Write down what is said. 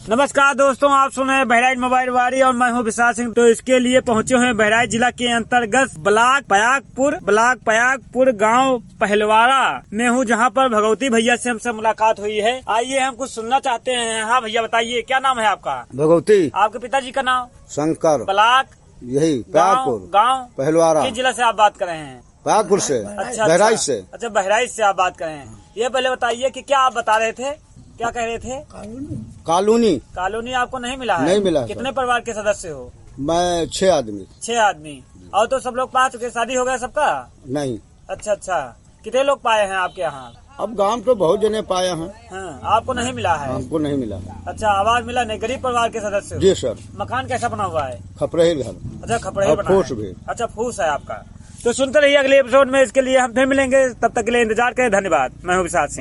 नमस्कार दोस्तों, आप सुन रहे हैं बहराइच मोबाइल वारी और मैं हूं विशाल सिंह। तो इसके लिए पहुंचे हुए बहराइच जिला के अंतर्गत ब्लॉक पयागपुर गांव पहलवाड़ा में हूं, जहां पर भगवती भैया से हमसे मुलाकात हुई है। आइए हम कुछ सुनना चाहते हैं। हाँ भैया बताइए, क्या नाम है आपका? भगवती। आपके पिताजी का नाम? शंकर। ब्लॉक यही पयागपुर गाँव पहलवाड़ा। किस जिला से आप बात कर रहे हैं? पयागपुर से। अच्छा, बहराइच से। अच्छा, बहराइच से आप बात कर रहे हैं। ये पहले बताइए कि क्या आप बता रहे थे, क्या कह रहे थे? कॉलोनी आपको नहीं मिला है? नहीं मिला। कितने परिवार के सदस्य हो? मैं 6 आदमी। 6 आदमी। और तो सब लोग पा चुके, शादी हो गया सबका? नहीं। अच्छा, कितने लोग पाए हैं आपके यहाँ? अब गांव तो बहुत जने पाए हैं। हाँ, आपको नहीं मिला है? हमको नहीं मिला। अच्छा, आवाज मिला नहीं? गरीब परिवार के सदस्य हो? जी सर। मकान कैसा बना हुआ है? खपरही घर। अच्छा, खपड़े बना फूस है। भी। अच्छा, फूस है आपका। तो सुनते रहिए अगले एपिसोड में। इसके लिए हम फिर मिलेंगे, तब तक के लिए इंतजार करें। धन्यवाद। मैं हूँ विशाल सिंह।